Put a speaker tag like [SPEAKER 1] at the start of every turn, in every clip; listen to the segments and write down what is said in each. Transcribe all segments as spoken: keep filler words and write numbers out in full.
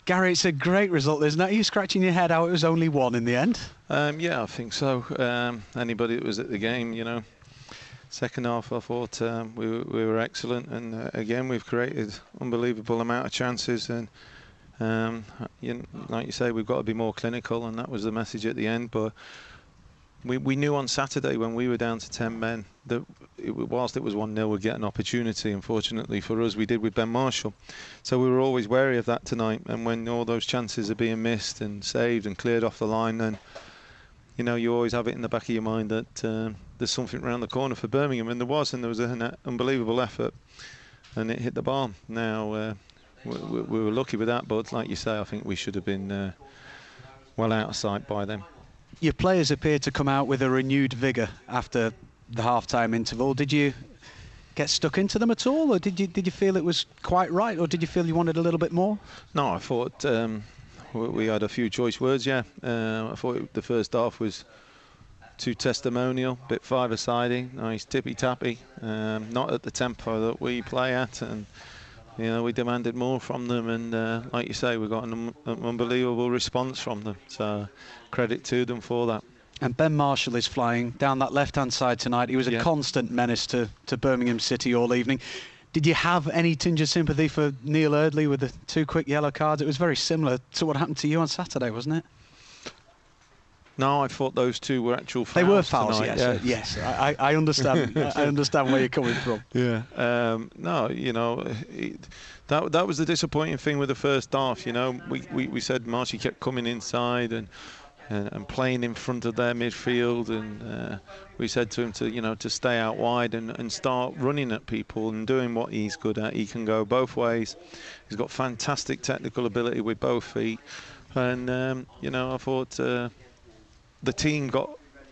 [SPEAKER 1] Gary, it's a great result, isn't it? Are you scratching your head how it was only one in the end?
[SPEAKER 2] Um, yeah, I think so. Um, anybody that was at the game, you know, second half I thought um, we, we were excellent, and uh, again we've created unbelievable amount of chances, and um, you, like you say, we've got to be more clinical, and that was the message at the end. But we, we knew on Saturday when we were down to ten men that it, whilst it was one nil, we'd get an opportunity. Unfortunately for us, we did with Ben Marshall. So we were always wary of that tonight. And when all those chances are being missed and saved and cleared off the line, then, you know, you always have it in the back of your mind that uh, there's something around the corner for Birmingham. And there was, and there was an unbelievable effort. And it hit the bar. Now, uh, we, we were lucky with that. But like you say, I think we should have been uh, well out of sight by then.
[SPEAKER 1] Your players appear to come out with a renewed vigour after the half-time interval. Did you get stuck into them at all, or did you did you feel it was quite right, or did you feel you wanted a little bit more?
[SPEAKER 2] No, I thought um, we had a few choice words. Yeah, uh, I thought the first half was too testimonial, bit five-a-sidey, nice tippy-tappy, um, not at the tempo that we play at, and you know we demanded more from them. And uh, like you say, we got an, um, an unbelievable response from them. So credit to them for that.
[SPEAKER 1] And Ben Marshall is flying down that left-hand side tonight. He was a
[SPEAKER 2] yeah.
[SPEAKER 1] constant menace to, to Birmingham City all evening. Did you have any tinge of sympathy for Neil Eardley with the two quick yellow cards? It was very similar to what happened to you on Saturday, wasn't it?
[SPEAKER 2] No, I thought those two were actual fouls.
[SPEAKER 1] They were fouls,
[SPEAKER 2] tonight.
[SPEAKER 1] yes. Yeah. Yes, I, I understand. I understand where you're coming from.
[SPEAKER 2] Yeah. Um, no, you know, it, that that was the disappointing thing with the first half. You know, we we, we said Marshy kept coming inside and. And, and playing in front of their midfield, and uh, we said to him to, you know, to stay out wide and, and start running at people and doing what he's good at. He can go both ways. He's got fantastic technical ability with both feet, and um, you know, I thought uh, the team got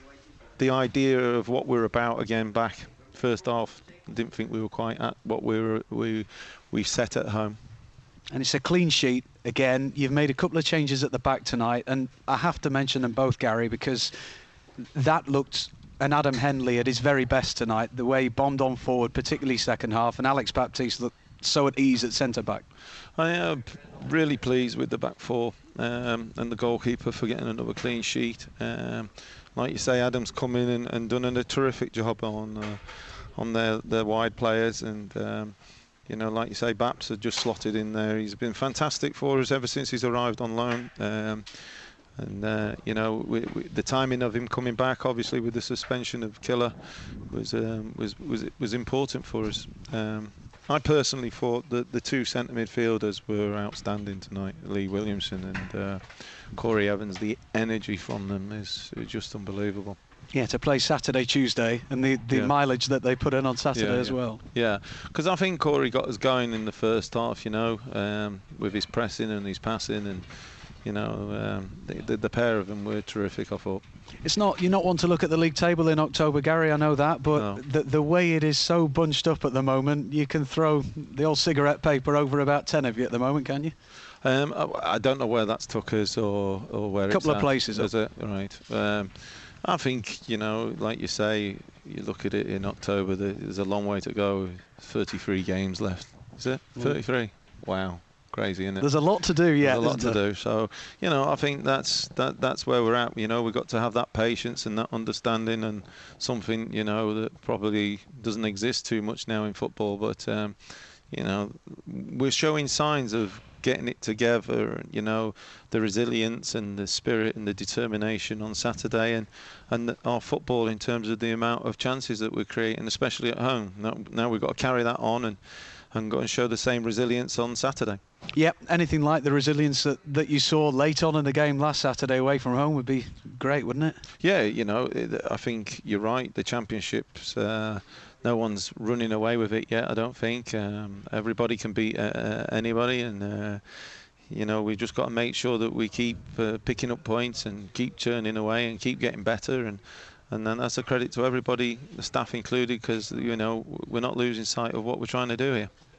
[SPEAKER 2] the idea of what we're about again back. First half, didn't think we were quite at what we were we we set at home.
[SPEAKER 1] And it's a clean sheet again. You've made a couple of changes at the back tonight, and I have to mention them both, Gary, because that looked an Adam Henley at his very best tonight, the way he bombed on forward, particularly second half, and Alex Baptiste looked so at ease at centre-back.
[SPEAKER 2] I am really pleased with the back four um, and the goalkeeper for getting another clean sheet. Um, like you say, Adam's come in and, and done a terrific job on uh, on their, their wide players, and um, you know, like you say, Baps had just slotted in there. He's been fantastic for us ever since he's arrived on loan. Um, and, uh, you know, we, we, the timing of him coming back, obviously, with the suspension of Killer, was um, was, was was important for us. Um, I personally thought that the two centre midfielders were outstanding tonight, Lee Williamson and uh, Corey Evans. The energy from them is, is just unbelievable.
[SPEAKER 1] Yeah, to play Saturday, Tuesday, and the, the
[SPEAKER 2] yeah.
[SPEAKER 1] mileage that they put in on Saturday
[SPEAKER 2] yeah,
[SPEAKER 1] as
[SPEAKER 2] yeah.
[SPEAKER 1] well.
[SPEAKER 2] Yeah, because I think Corey got us going in the first half, you know, um, with his pressing and his passing, and, you know, um, the, the, the pair of them were terrific, I thought.
[SPEAKER 1] It's not, you're not one to look at the league table in October, Gary, I know that, but
[SPEAKER 2] No.
[SPEAKER 1] the, the way it is so bunched up at the moment, you can throw the old cigarette paper over about ten of you at the moment, can you?
[SPEAKER 2] Um, I, I don't know where that's took us or, or where it's
[SPEAKER 1] A couple of
[SPEAKER 2] at.
[SPEAKER 1] places.
[SPEAKER 2] Is it? Right. Um, I think, you know, like you say, you look at it in October, there's a long way to go. thirty-three games left. Is it? thirty-three? Wow. Crazy, isn't it?
[SPEAKER 1] There's a lot to do, yeah.
[SPEAKER 2] There's a lot to
[SPEAKER 1] there?
[SPEAKER 2] do. So, you know, I think that's that that's where we're at. You know, we've got to have that patience and that understanding, and something, you know, that probably doesn't exist too much now in football. But, um, you know, we're showing signs of getting it together, and, you know, the resilience and the spirit and the determination on Saturday, and and the, our football in terms of the amount of chances that we're creating, especially at home. Now, now we've got to carry that on and and go and show the same resilience on Saturday.
[SPEAKER 1] Yep, anything like the resilience that, that you saw late on in the game last Saturday away from home would be great, wouldn't it?
[SPEAKER 2] Yeah, you know, it, I think you're right. The Championships, uh, no one's running away with it yet, I don't think. Um, everybody can beat uh, anybody, and uh, you know, we've just got to make sure that we keep uh, picking up points and keep churning away and keep getting better, and and then that's a credit to everybody, the staff included, because, you know, we're not losing sight of what we're trying to do here.